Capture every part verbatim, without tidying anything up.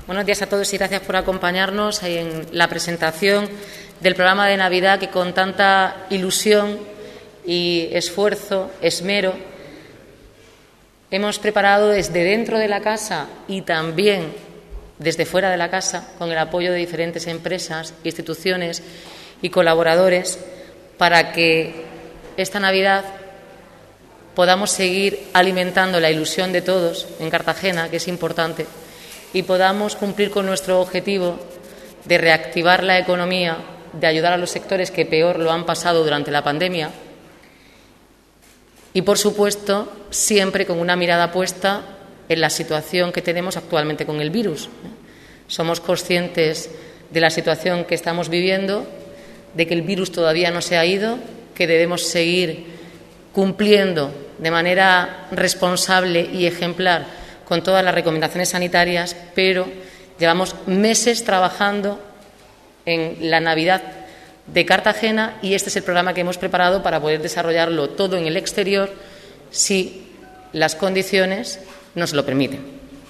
Buenos días a todos y gracias por acompañarnos en la presentación del programa de Navidad que con tanta ilusión y esfuerzo, esmero, hemos preparado desde dentro de la casa y también desde fuera de la casa, con el apoyo de diferentes empresas, instituciones y colaboradores, para que esta Navidad podamos seguir alimentando la ilusión de todos en Cartagena, que es importante, y podamos cumplir con nuestro objetivo de reactivar la economía, de ayudar a los sectores que peor lo han pasado durante la pandemia y, por supuesto, siempre con una mirada puesta en la situación que tenemos actualmente con el virus. Somos conscientes de la situación que estamos viviendo, de que el virus todavía no se ha ido, que debemos seguir cumpliendo de manera responsable y ejemplar con todas las recomendaciones sanitarias, pero llevamos meses trabajando en la Navidad de Cartagena y este es el programa que hemos preparado para poder desarrollarlo todo en el exterior si las condiciones nos lo permiten.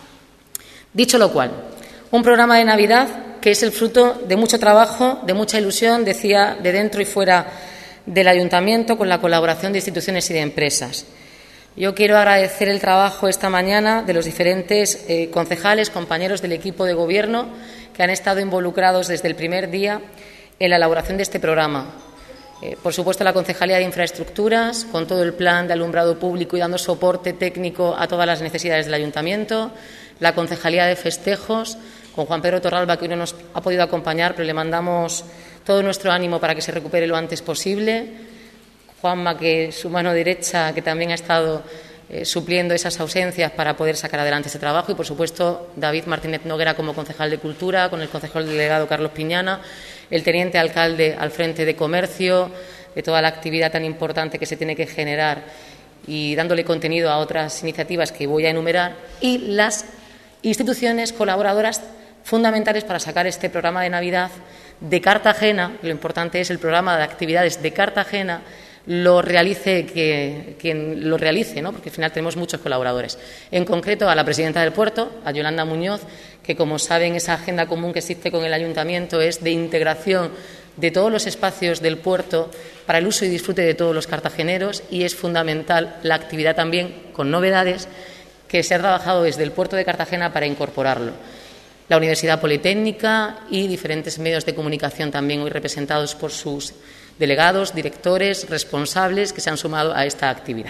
Dicho lo cual, un programa de Navidad que es el fruto de mucho trabajo, de mucha ilusión, decía, de dentro y fuera del Ayuntamiento, con la colaboración de instituciones y de empresas. Yo quiero agradecer el trabajo esta mañana de los diferentes eh, concejales, compañeros del equipo de Gobierno, que han estado involucrados desde el primer día en la elaboración de este programa. Eh, por supuesto, la Concejalía de Infraestructuras, con todo el plan de alumbrado público y dando soporte técnico a todas las necesidades del Ayuntamiento. La Concejalía de Festejos, con Juan Pedro Torralba, que hoy no nos ha podido acompañar, pero le mandamos todo nuestro ánimo para que se recupere lo antes posible. Juanma, que su mano derecha, que también ha estado eh, supliendo esas ausencias para poder sacar adelante ese trabajo. Y, por supuesto, David Martínez Noguera como concejal de Cultura, con el concejal delegado Carlos Piñana, el teniente alcalde al frente de Comercio, de toda la actividad tan importante que se tiene que generar y dándole contenido a otras iniciativas que voy a enumerar, y las instituciones colaboradoras fundamentales para sacar este programa de Navidad de Cartagena. Lo importante es el programa de actividades de Cartagena, lo realice que, quien lo realice, ¿no? Porque al final tenemos muchos colaboradores. En concreto, a la presidenta del puerto, a Yolanda Muñoz, que, como saben, esa agenda común que existe con el Ayuntamiento es de integración de todos los espacios del puerto para el uso y disfrute de todos los cartageneros, y es fundamental la actividad también con novedades que se ha trabajado desde el puerto de Cartagena para incorporarlo. La Universidad Politécnica y diferentes medios de comunicación también hoy representados por sus delegados, directores, responsables que se han sumado a esta actividad.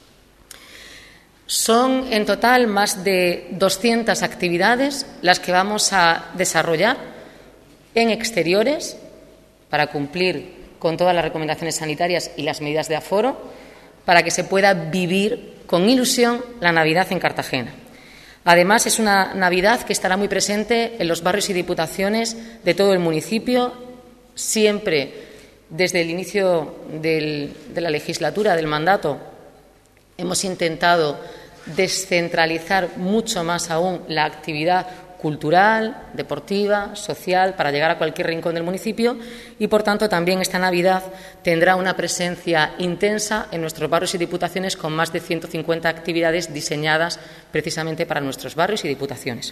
Son en total más de doscientas actividades las que vamos a desarrollar en exteriores para cumplir con todas las recomendaciones sanitarias y las medidas de aforo, para que se pueda vivir con ilusión la Navidad en Cartagena. Además, es una Navidad que estará muy presente en los barrios y diputaciones de todo el municipio. Siempre desde el inicio del, de la legislatura, del mandato, hemos intentado descentralizar mucho más aún la actividad cultural, deportiva, social, para llegar a cualquier rincón del municipio y, por tanto, también esta Navidad tendrá una presencia intensa en nuestros barrios y diputaciones con más de ciento cincuenta actividades diseñadas precisamente para nuestros barrios y diputaciones.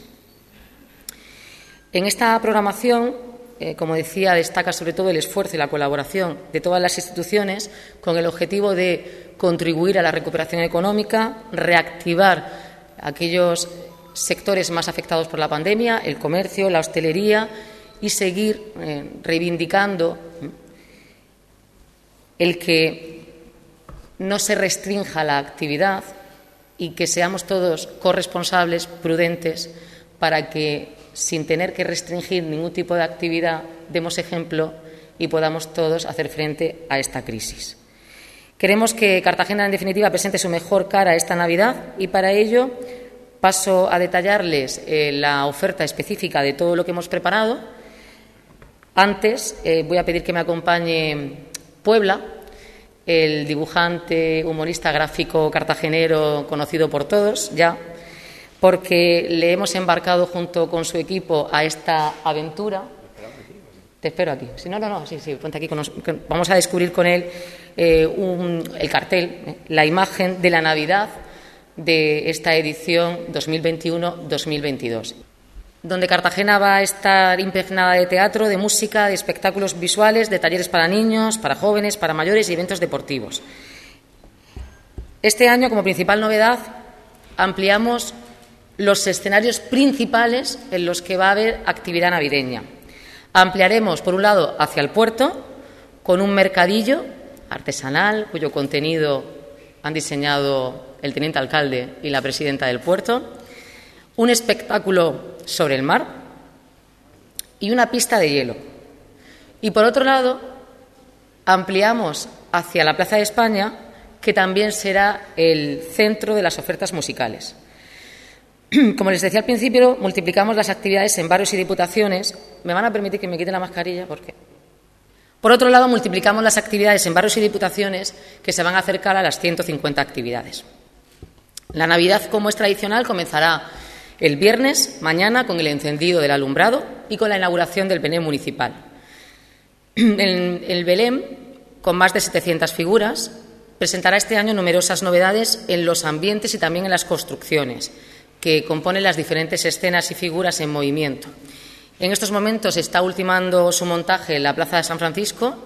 En esta programación, eh, como decía, destaca sobre todo el esfuerzo y la colaboración de todas las instituciones con el objetivo de contribuir a la recuperación económica, reactivar aquellos sectores más afectados por la pandemia, el comercio, la hostelería, y seguir eh, reivindicando el que no se restrinja la actividad y que seamos todos corresponsables, prudentes, para que, sin tener que restringir ningún tipo de actividad, demos ejemplo y podamos todos hacer frente a esta crisis. Queremos que Cartagena, en definitiva, presente su mejor cara esta Navidad y, para ello, paso a detallarles eh, la oferta específica de todo lo que hemos preparado. Antes eh, voy a pedir que me acompañe Puebla, el dibujante, humorista gráfico cartagenero conocido por todos ya, porque le hemos embarcado junto con su equipo a esta aventura. Te espero aquí. Si no, no, no, sí, sí, ponte aquí. Con nos... Vamos a descubrir con él eh, un, el cartel, eh, la imagen de la Navidad de esta edición dos mil veintiuno dos mil veintidós. donde Cartagena va a estar impregnada de teatro, de música, de espectáculos visuales, de talleres para niños, para jóvenes, para mayores y eventos deportivos. Este año, como principal novedad, ampliamos los escenarios principales en los que va a haber actividad navideña. Ampliaremos, por un lado, hacia el puerto, con un mercadillo artesanal, cuyo contenido han diseñado el teniente alcalde y la presidenta del puerto, un espectáculo sobre el mar y una pista de hielo. Y, por otro lado, ampliamos hacia la Plaza de España, que también será el centro de las ofertas musicales. Como les decía al principio, multiplicamos las actividades en barrios y diputaciones. Me van a permitir que me quite la mascarilla porque... Por otro lado, multiplicamos las actividades en barrios y diputaciones que se van a acercar a las ciento cincuenta actividades. La Navidad, como es tradicional, comenzará el viernes, mañana, con el encendido del alumbrado y con la inauguración del Belén municipal. El, el Belén, con más de setecientas figuras, presentará este año numerosas novedades en los ambientes y también en las construcciones, que componen las diferentes escenas y figuras en movimiento. En estos momentos está ultimando su montaje en la Plaza de San Francisco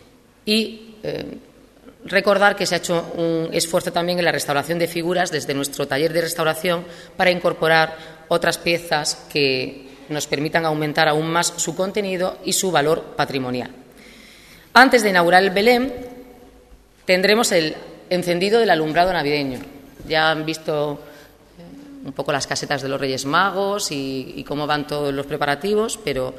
y eh, recordar que se ha hecho un esfuerzo también en la restauración de figuras desde nuestro taller de restauración para incorporar otras piezas que nos permitan aumentar aún más su contenido y su valor patrimonial. Antes de inaugurar el Belén, tendremos el encendido del alumbrado navideño. Ya han visto un poco las casetas de los Reyes Magos y, y cómo van todos los preparativos, pero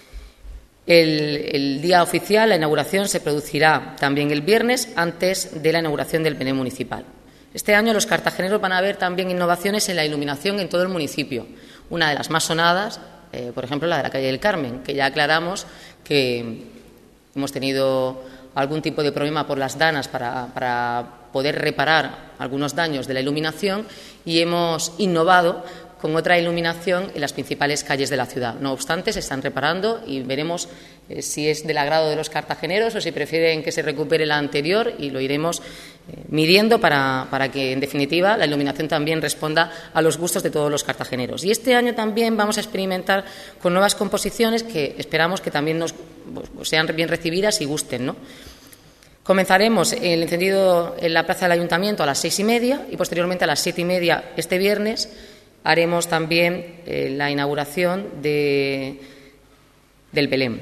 el, el día oficial, la inauguración, se producirá también el viernes antes de la inauguración del Belén municipal. Este año los cartageneros van a ver también innovaciones en la iluminación en todo el municipio. Una de las más sonadas, eh, por ejemplo, la de la calle del Carmen, que ya aclaramos que hemos tenido algún tipo de problema por las danas para, para poder reparar algunos daños de la iluminación y hemos innovado con otra iluminación en las principales calles de la ciudad. No obstante, se están reparando y veremos eh, si es del agrado de los cartageneros o si prefieren que se recupere la anterior y lo iremos eh, midiendo para, para que, en definitiva, la iluminación también responda a los gustos de todos los cartageneros. Y este año también vamos a experimentar con nuevas composiciones que esperamos que también nos pues, sean bien recibidas y gusten, ¿no? Comenzaremos el encendido en la plaza del Ayuntamiento a las seis y media y posteriormente a las siete y media este viernes haremos también eh, la inauguración de, del Belén.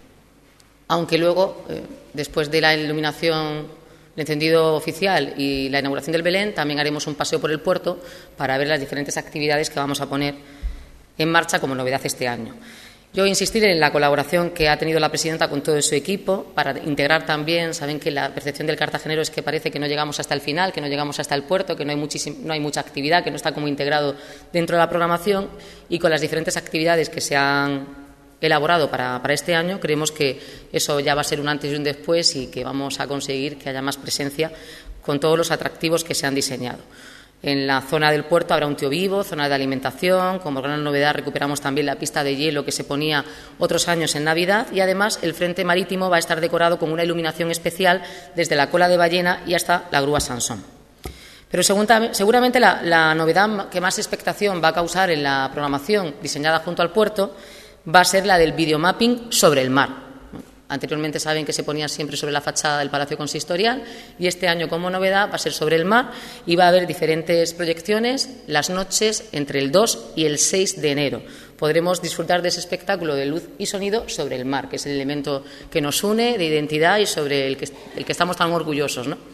Aunque luego, eh, después de la iluminación, el encendido oficial y la inauguración del Belén, también haremos un paseo por el puerto para ver las diferentes actividades que vamos a poner en marcha como novedad este año. Yo insistir en la colaboración que ha tenido la presidenta con todo su equipo para integrar también. Saben que la percepción del cartagenero es que parece que no llegamos hasta el final, que no llegamos hasta el puerto, que no hay, no hay mucha actividad, que no está como integrado dentro de la programación, y con las diferentes actividades que se han elaborado para, para este año, creemos que eso ya va a ser un antes y un después y que vamos a conseguir que haya más presencia con todos los atractivos que se han diseñado. En la zona del puerto habrá un tío vivo, zona de alimentación. Como gran novedad recuperamos también la pista de hielo que se ponía otros años en Navidad y además el frente marítimo va a estar decorado con una iluminación especial desde la cola de ballena y hasta la grúa Sansón. Pero seguramente la, la novedad que más expectación va a causar en la programación diseñada junto al puerto va a ser la del videomapping sobre el mar. Anteriormente saben que se ponía siempre sobre la fachada del Palacio Consistorial y este año, como novedad, va a ser sobre el mar y va a haber diferentes proyecciones las noches entre el dos y el seis de enero. Podremos disfrutar de ese espectáculo de luz y sonido sobre el mar, que es el elemento que nos une de identidad y sobre el que, el que estamos tan orgullosos, ¿no?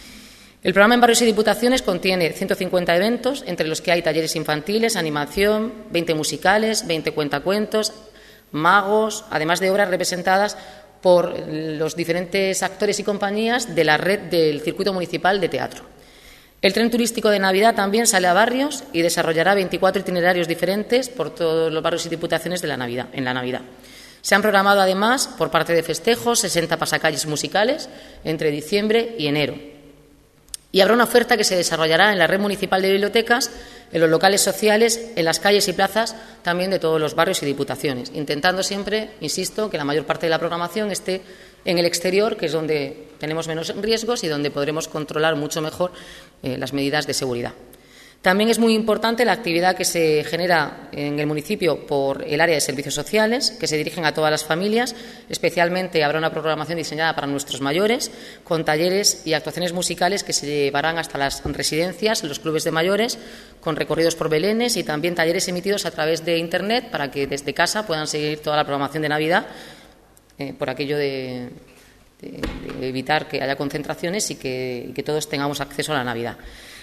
El programa en barrios y diputaciones contiene ciento cincuenta eventos, entre los que hay talleres infantiles, animación, veinte musicales, veinte cuentacuentos, magos, además de obras representadas por los diferentes actores y compañías de la red del Circuito Municipal de Teatro. El tren turístico de Navidad también sale a barrios y desarrollará veinticuatro itinerarios diferentes por todos los barrios y diputaciones de la Navidad, en la Navidad. Se han programado además, por parte de festejos, sesenta pasacalles musicales entre diciembre y enero. Y habrá una oferta que se desarrollará en la red municipal de bibliotecas, en los locales sociales, en las calles y plazas también de todos los barrios y diputaciones, intentando siempre, insisto, que la mayor parte de la programación esté en el exterior, que es donde tenemos menos riesgos y donde podremos controlar mucho mejor eh, las medidas de seguridad. También es muy importante la actividad que se genera en el municipio por el área de servicios sociales, que se dirigen a todas las familias. Especialmente habrá una programación diseñada para nuestros mayores, con talleres y actuaciones musicales que se llevarán hasta las residencias, los clubes de mayores, con recorridos por belenes y también talleres emitidos a través de Internet para que desde casa puedan seguir toda la programación de Navidad, eh, por aquello de, de, de evitar que haya concentraciones y que, y que todos tengamos acceso a la Navidad.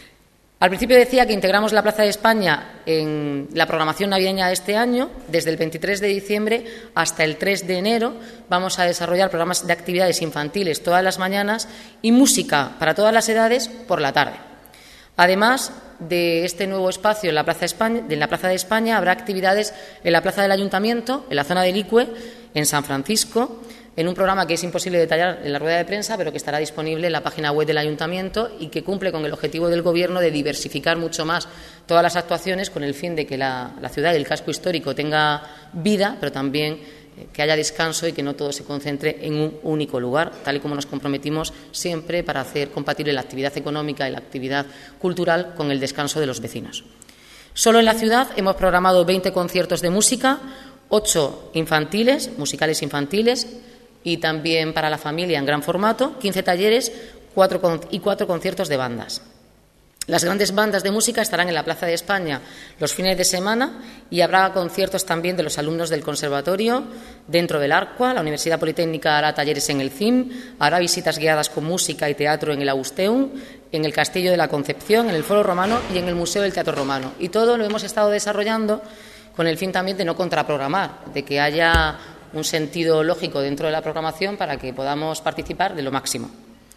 Al principio decía que integramos la Plaza de España en la programación navideña de este año. Desde el veintitrés de diciembre hasta el tres de enero vamos a desarrollar programas de actividades infantiles todas las mañanas y música para todas las edades por la tarde. Además de este nuevo espacio en la Plaza de España, en la Plaza de España habrá actividades en la Plaza del Ayuntamiento, en la zona del Icue, en San Francisco, en un programa que es imposible detallar en la rueda de prensa, pero que estará disponible en la página web del Ayuntamiento y que cumple con el objetivo del Gobierno de diversificar mucho más todas las actuaciones con el fin de que la, la ciudad y el casco histórico tenga vida, pero también eh, que haya descanso y que no todo se concentre en un único lugar, tal y como nos comprometimos siempre para hacer compatible la actividad económica y la actividad cultural con el descanso de los vecinos. Solo en la ciudad hemos programado veinte conciertos de música, ocho infantiles, musicales infantiles, y también para la familia en gran formato, quince talleres cuatro con, y cuatro conciertos de bandas. Las grandes bandas de música estarán en la Plaza de España los fines de semana y habrá conciertos también de los alumnos del Conservatorio dentro del Arcua. La Universidad Politécnica hará talleres en el C I M, hará visitas guiadas con música y teatro en el Augusteum, en el Castillo de la Concepción, en el Foro Romano y en el Museo del Teatro Romano. Y todo lo hemos estado desarrollando con el fin también de no contraprogramar, de que haya un sentido lógico dentro de la programación para que podamos participar de lo máximo.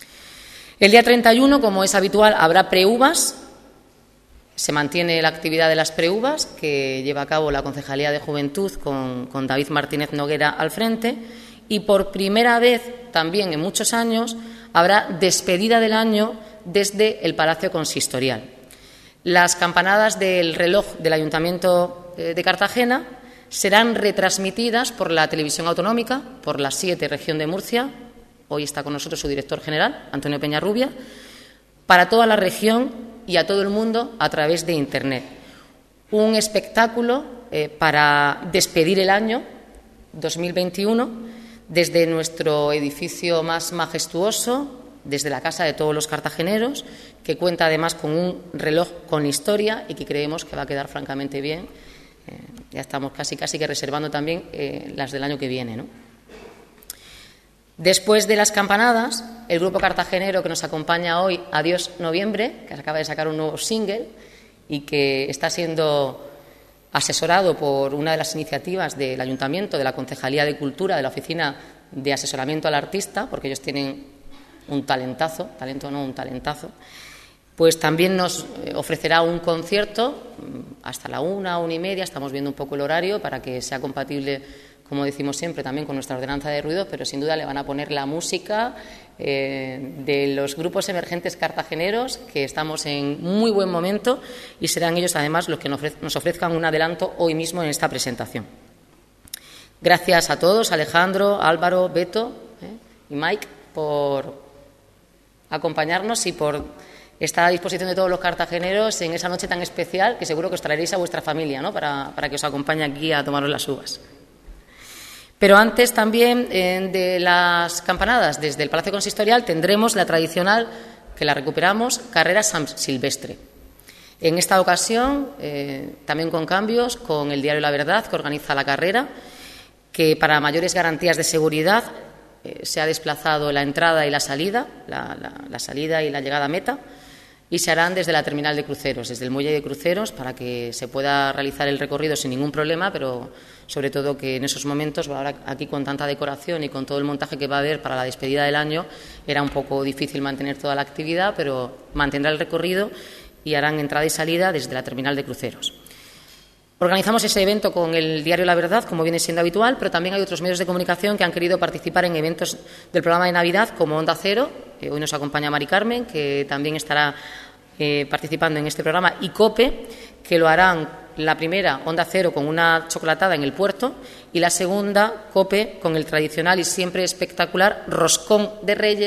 El día treinta y uno, como es habitual, habrá preuvas. Se mantiene la actividad de las preuvas que lleva a cabo la Concejalía de Juventud con, con David Martínez Noguera al frente, y por primera vez también en muchos años habrá despedida del año desde el Palacio Consistorial. Las campanadas del reloj del Ayuntamiento de Cartagena serán retransmitidas por la televisión autonómica, por la siete región de Murcia. Hoy está con nosotros su director general, Antonio Peñarrubia, para toda la región y a todo el mundo a través de Internet. Un espectáculo eh, para despedir el año dos mil veintiuno desde nuestro edificio más majestuoso, desde la casa de todos los cartageneros, que cuenta además con un reloj con historia y que creemos que va a quedar francamente bien. Eh, ya estamos casi casi que reservando también eh, las del año que viene, ¿no? Después de las campanadas, el grupo cartagenero que nos acompaña hoy, Adiós Noviembre, que acaba de sacar un nuevo single y que está siendo asesorado por una de las iniciativas del Ayuntamiento, de la Concejalía de Cultura, de la Oficina de Asesoramiento al Artista, porque ellos tienen un talentazo, talento no, un talentazo, pues también nos ofrecerá un concierto hasta la una, una y media. Estamos viendo un poco el horario para que sea compatible, como decimos siempre, también con nuestra ordenanza de ruido, pero sin duda le van a poner la música eh, de los grupos emergentes cartageneros, que estamos en muy buen momento, y serán ellos además los que nos ofrezcan un adelanto hoy mismo en esta presentación. Gracias a todos, Alejandro, Álvaro, Beto eh, y Mike, por acompañarnos y por estar a disposición de todos los cartageneros en esa noche tan especial, que seguro que os traeréis a vuestra familia, ¿no?, para, para que os acompañe aquí a tomaros las uvas. Pero antes también eh, de las campanadas, desde el Palacio Consistorial tendremos la tradicional, que la recuperamos, carrera San Silvestre. En esta ocasión, eh, también con cambios, con el diario La Verdad, que organiza la carrera, que para mayores garantías de seguridad eh, se ha desplazado la entrada y la salida, la, la, la salida y la llegada a meta, y se harán desde la terminal de cruceros, desde el muelle de cruceros, para que se pueda realizar el recorrido sin ningún problema, pero sobre todo que en esos momentos, ahora aquí con tanta decoración y con todo el montaje que va a haber para la despedida del año, era un poco difícil mantener toda la actividad, pero mantendrá el recorrido y harán entrada y salida desde la terminal de cruceros. Organizamos ese evento con el diario La Verdad, como viene siendo habitual, pero también hay otros medios de comunicación que han querido participar en eventos del programa de Navidad, como Onda Cero. Eh, hoy nos acompaña Mari Carmen, que también estará eh, participando en este programa, y COPE, que lo harán la primera, Onda Cero, con una chocolatada en el puerto, y la segunda, COPE, con el tradicional y siempre espectacular roscón de Reyes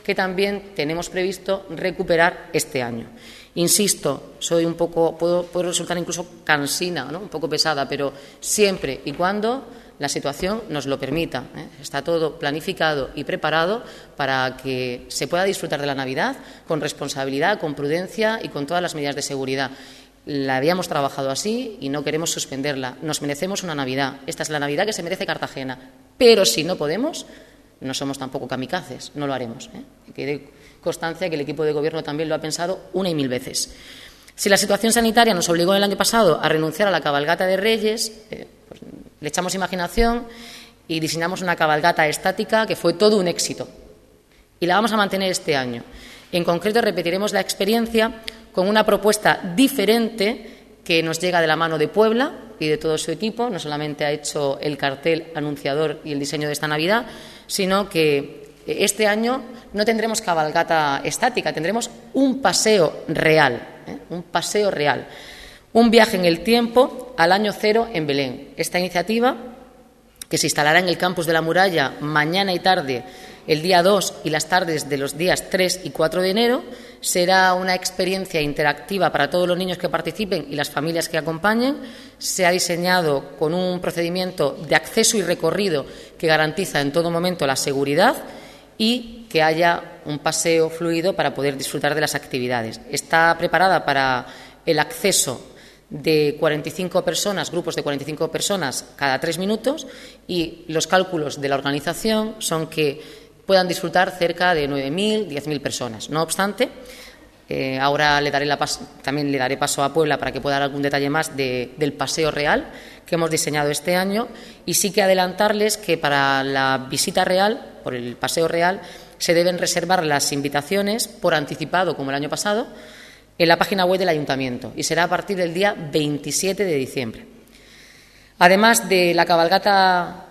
que también tenemos previsto recuperar este año. Insisto, soy un poco, puedo, puedo resultar incluso cansina, ¿no? Un poco pesada, pero siempre y cuando la situación nos lo permita, ¿eh? Está todo planificado y preparado para que se pueda disfrutar de la Navidad con responsabilidad, con prudencia y con todas las medidas de seguridad. La habíamos trabajado así y no queremos suspenderla. Nos merecemos una Navidad. Esta es la Navidad que se merece Cartagena. Pero si no podemos, no somos tampoco kamikazes, no lo haremos, ¿eh? Que quede constancia que el equipo de Gobierno también lo ha pensado una y mil veces. Si la situación sanitaria nos obligó el año pasado a renunciar a la cabalgata de Reyes, eh, pues, le echamos imaginación y diseñamos una cabalgata estática que fue todo un éxito. Y la vamos a mantener este año. En concreto, repetiremos la experiencia con una propuesta diferente que nos llega de la mano de Puebla y de todo su equipo. No solamente ha hecho el cartel anunciador y el diseño de esta Navidad, sino que este año no tendremos cabalgata estática, tendremos un paseo real, ¿eh? un paseo real, un viaje en el tiempo al año cero en Belén. Esta iniciativa, que se instalará en el campus de la Muralla mañana y tarde, el día dos y las tardes de los días tres y cuatro de enero, será una experiencia interactiva para todos los niños que participen y las familias que acompañen. Se ha diseñado con un procedimiento de acceso y recorrido que garantiza en todo momento la seguridad y que haya un paseo fluido para poder disfrutar de las actividades. Está preparada para el acceso de cuarenta y cinco personas, grupos de cuarenta y cinco personas cada tres minutos, y los cálculos de la organización son que puedan disfrutar cerca de nueve mil, diez mil personas. No obstante, eh, ahora le daré la pas- también le daré paso a Puebla para que pueda dar algún detalle más de, del paseo real que hemos diseñado este año, y sí que adelantarles que para la visita real, por el paseo real, se deben reservar las invitaciones por anticipado, como el año pasado, en la página web del Ayuntamiento, y será a partir del día veintisiete de diciembre. Además de la cabalgata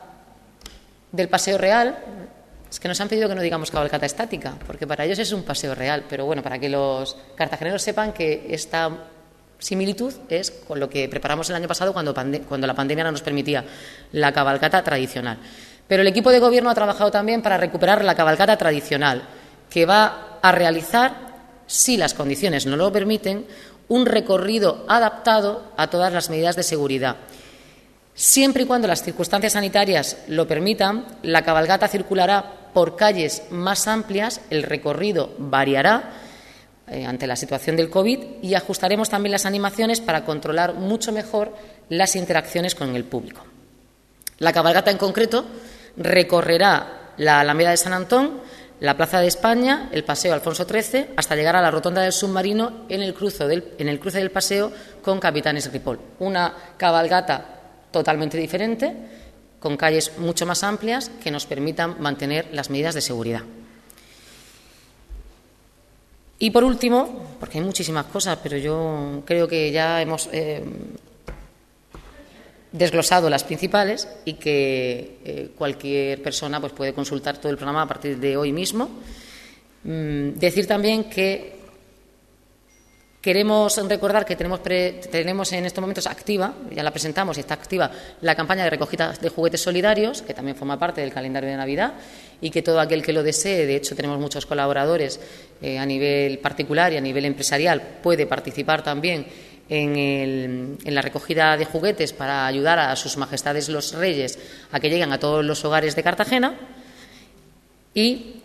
del paseo real, es que nos han pedido que no digamos cabalgata estática, porque para ellos es un paseo real, pero bueno, para que los cartageneros sepan que esta similitud es con lo que preparamos el año pasado cuando, pande- cuando la pandemia no nos permitía la cabalgata tradicional. Pero el equipo de Gobierno ha trabajado también para recuperar la cabalgata tradicional, que va a realizar, si las condiciones no lo permiten, un recorrido adaptado a todas las medidas de seguridad. Siempre y cuando las circunstancias sanitarias lo permitan, la cabalgata circulará por calles más amplias, el recorrido variará eh, ante la situación del COVID, y ajustaremos también las animaciones para controlar mucho mejor las interacciones con el público. La cabalgata en concreto recorrerá la Alameda de San Antón, la Plaza de España, el Paseo Alfonso trece, hasta llegar a la Rotonda del Submarino en el cruce del, en el cruce del paseo con Capitanes Ripoll. Una cabalgata totalmente diferente, con calles mucho más amplias que nos permitan mantener las medidas de seguridad. Y por último, porque hay muchísimas cosas, pero yo creo que ya hemos eh, desglosado las principales y que eh, cualquier persona pues, puede consultar todo el programa a partir de hoy mismo. Mm, decir también que queremos recordar que tenemos, pre, tenemos en estos momentos activa, ya la presentamos y está activa, la campaña de recogida de juguetes solidarios, que también forma parte del calendario de Navidad, y que todo aquel que lo desee, de hecho tenemos muchos colaboradores eh, a nivel particular y a nivel empresarial, puede participar también en, el, en la recogida de juguetes para ayudar a sus majestades los reyes a que lleguen a todos los hogares de Cartagena. Y,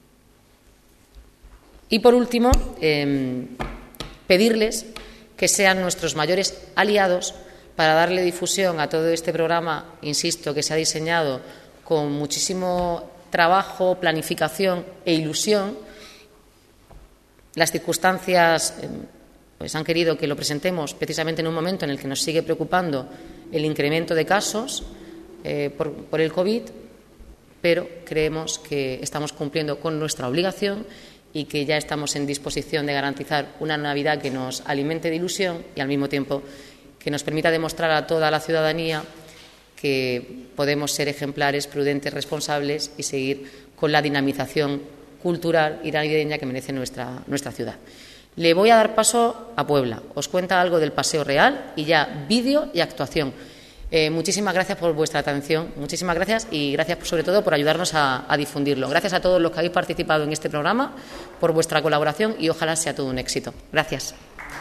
y por último, eh, pedirles que sean nuestros mayores aliados para darle difusión a todo este programa, insisto, que se ha diseñado con muchísimo trabajo, planificación e ilusión. Las circunstancias pues, han querido que lo presentemos precisamente en un momento en el que nos sigue preocupando el incremento de casos eh, por, por el COVID, pero creemos que estamos cumpliendo con nuestra obligación y que ya estamos en disposición de garantizar una Navidad que nos alimente de ilusión y al mismo tiempo que nos permita demostrar a toda la ciudadanía que podemos ser ejemplares, prudentes, responsables y seguir con la dinamización cultural y navideña que merece nuestra, nuestra ciudad. Le voy a dar paso a Puebla. Os cuenta algo del Paseo Real y ya vídeo y actuación. Eh, muchísimas gracias por vuestra atención, muchísimas gracias y gracias sobre todo por ayudarnos a, a difundirlo. Gracias a todos los que habéis participado en este programa por vuestra colaboración y ojalá sea todo un éxito. Gracias.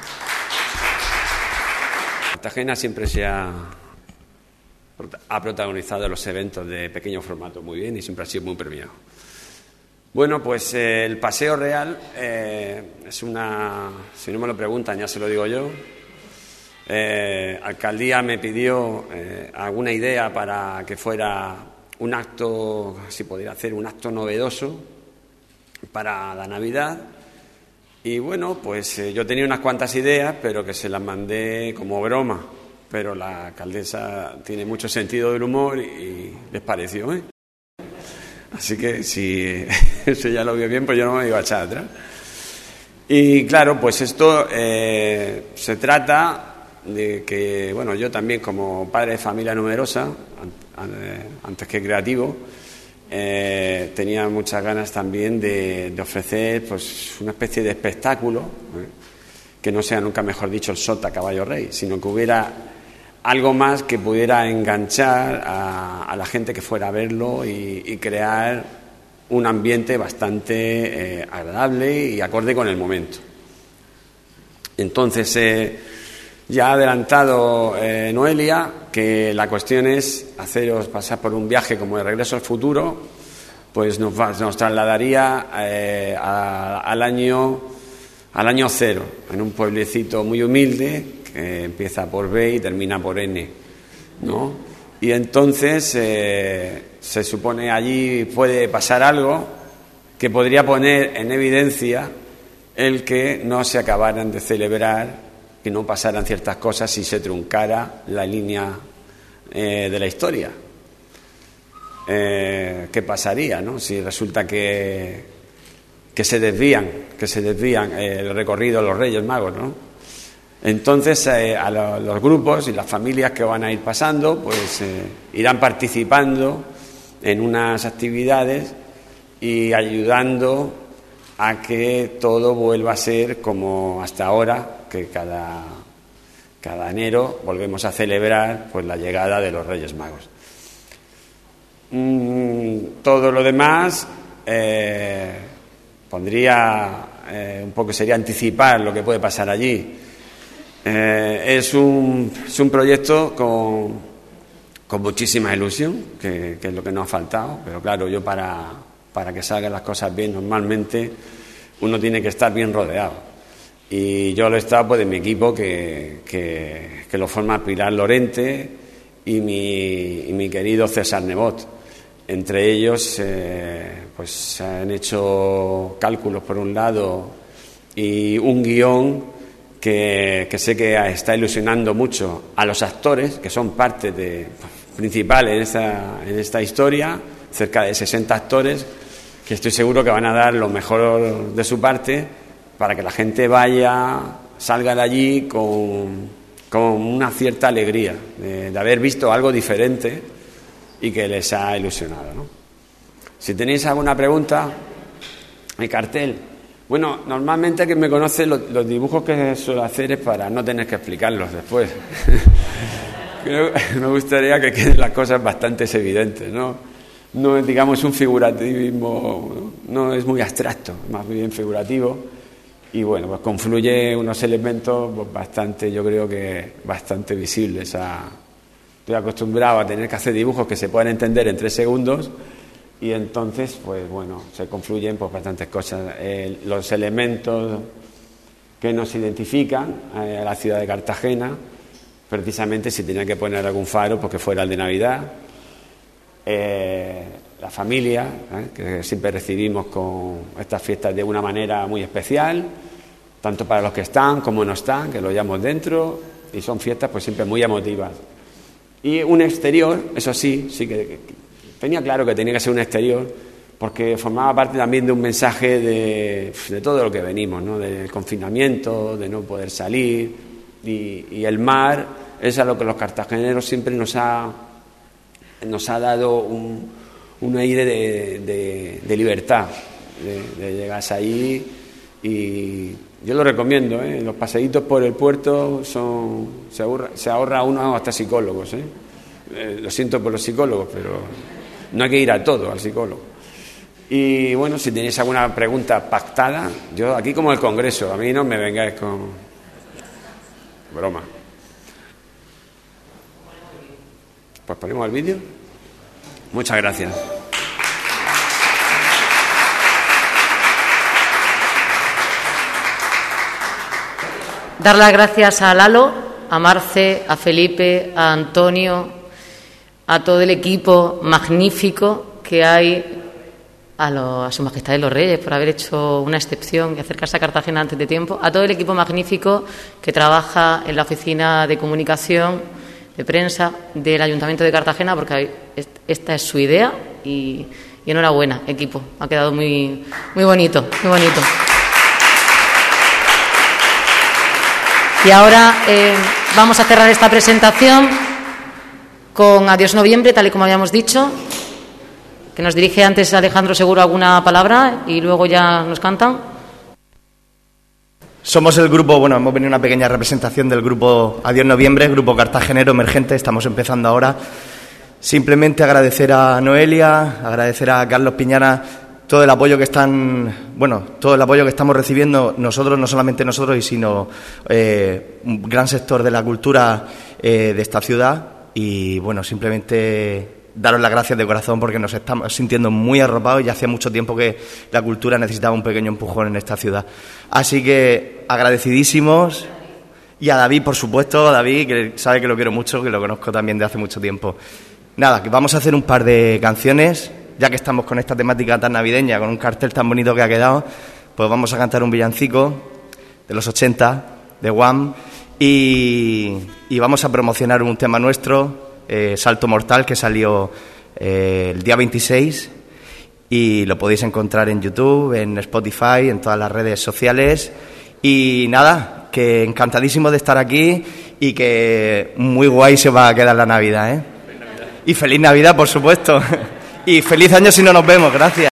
Cartagena siempre se ha, ha protagonizado los eventos de pequeño formato muy bien y siempre ha sido muy premiado. Bueno, pues eh, el Paseo Real eh, es una, si no me lo preguntan ya se lo digo yo. Eh, Alcaldía me pidió eh, alguna idea para que fuera un acto, si pudiera hacer un acto novedoso para la Navidad. Y bueno, pues eh, yo tenía unas cuantas ideas, pero que se las mandé como broma. Pero la alcaldesa tiene mucho sentido del humor y, y les pareció, ¿eh? Así que si eso ya lo vio bien, pues yo no me iba a echar atrás. Y claro, pues esto eh, se trata de que, bueno, yo también como padre de familia numerosa, antes que creativo, eh, tenía muchas ganas también de, de ofrecer pues una especie de espectáculo, ¿eh? Que no sea, nunca mejor dicho, el sota caballo rey, sino que hubiera algo más que pudiera enganchar a, a la gente que fuera a verlo y, y crear un ambiente bastante eh, agradable y acorde con el momento. Entonces, eh, ya ha adelantado eh, Noelia que la cuestión es haceros pasar por un viaje como de Regreso al Futuro, pues nos, va, nos trasladaría eh, a, al año al año cero, en un pueblecito muy humilde que empieza por B y termina por N, ¿no? Y entonces eh, se supone allí puede pasar algo que podría poner en evidencia el que no se acabaran de celebrar, que no pasaran ciertas cosas si se truncara la línea eh, de la historia. Eh, ¿Qué pasaría, no? Si resulta que, que se desvían, que se desvían eh, el recorrido de los Reyes Magos, ¿no? Entonces eh, a lo, los grupos y las familias que van a ir pasando, pues eh, irán participando en unas actividades y ayudando a que todo vuelva a ser como hasta ahora, que cada, cada enero volvemos a celebrar pues la llegada de los Reyes Magos. Mm, todo lo demás eh, pondría eh, un poco, sería anticipar lo que puede pasar allí. Eh, es, un, es un proyecto con, con muchísima ilusión, que, que es lo que nos ha faltado, pero claro, yo para, para que salgan las cosas bien, normalmente uno tiene que estar bien rodeado. Y yo lo he estado pues, de mi equipo, que, que, que lo forma Pilar Lorente y mi, y mi querido César Nebot. Entre ellos, eh, pues se han hecho cálculos por un lado y un guión que, que sé que está ilusionando mucho a los actores, que son parte de, principal en esta, en esta historia, cerca de sesenta actores, que estoy seguro que van a dar lo mejor de su parte para que la gente vaya, salga de allí con, con una cierta alegría de, de haber visto algo diferente y que les ha ilusionado, ¿no? Si tenéis alguna pregunta, el cartel. Bueno, normalmente que me conoce los, los dibujos que suelo hacer es para no tener que explicarlos después. Creo que me gustaría que queden las cosas bastante evidentes, ¿no? No es, digamos, un figurativismo, no es muy abstracto, más bien figurativo. Y bueno, pues confluye unos elementos pues, bastante, yo creo que bastante visibles. A, estoy acostumbrado a tener que hacer dibujos que se puedan entender en tres segundos. Y entonces, pues bueno, se confluyen pues bastantes cosas. Eh, los elementos que nos identifican eh, a la ciudad de Cartagena, precisamente si tenía que poner algún faro, pues que fuera el de Navidad. Eh, la familia, eh, que siempre recibimos con estas fiestas de una manera muy especial, tanto para los que están como no están, que lo llevamos dentro, y son fiestas pues siempre muy emotivas. Y un exterior, eso sí, sí que... que tenía claro que tenía que ser un exterior porque formaba parte también de un mensaje de, de todo lo que venimos, ¿no? Del confinamiento, de no poder salir y, y el mar es a lo que los cartageneros siempre nos ha, nos ha dado un, un aire de, de, de libertad, de, de llegarse allí y yo lo recomiendo, ¿eh? Los paseitos por el puerto son, se, ahorra, se ahorra uno hasta psicólogos, ¿eh? Eh, lo siento por los psicólogos, pero no hay que ir a todo al psicólogo. Y bueno, si tenéis alguna pregunta pactada, yo aquí como el Congreso, a mí no me vengáis con broma. Pues ponemos el vídeo. Muchas gracias. Dar las gracias a Lalo, a Marce, a Felipe, a Antonio, a todo el equipo magnífico que hay, a, lo, a Su Majestad de los Reyes por haber hecho una excepción y acercarse a Cartagena antes de tiempo, a todo el equipo magnífico que trabaja en la oficina de comunicación, de prensa del Ayuntamiento de Cartagena, porque esta es su idea y, y enhorabuena, equipo, ha quedado muy, muy bonito, muy bonito. Y ahora eh, vamos a cerrar esta presentación con Adiós Noviembre, tal y como habíamos dicho, que nos dirige antes Alejandro Seguro alguna palabra y luego ya nos cantan. Somos el grupo, bueno, hemos venido una pequeña representación del grupo Adiós Noviembre, grupo cartagenero emergente, estamos empezando ahora. Simplemente agradecer a Noelia, agradecer a Carlos Piñana todo el apoyo que están, bueno, todo el apoyo que estamos recibiendo nosotros, no solamente nosotros, sino eh, un gran sector de la cultura eh, de esta ciudad. Y bueno, simplemente daros las gracias de corazón porque nos estamos sintiendo muy arropados y hacía mucho tiempo que la cultura necesitaba un pequeño empujón en esta ciudad. Así que agradecidísimos. Y a David, por supuesto, a David, que sabe que lo quiero mucho, que lo conozco también de hace mucho tiempo. Nada, que vamos a hacer un par de canciones, ya que estamos con esta temática tan navideña, con un cartel tan bonito que ha quedado, pues vamos a cantar un villancico de los ochenta, de Wham, y, y vamos a promocionar un tema nuestro, eh, Salto Mortal, que salió eh, el día veintiséis, y lo podéis encontrar en YouTube, en Spotify, en todas las redes sociales. Y nada, que encantadísimo de estar aquí y que muy guay se va a quedar la Navidad, ¿eh? Y feliz Navidad, por supuesto. Y feliz año si no nos vemos. Gracias.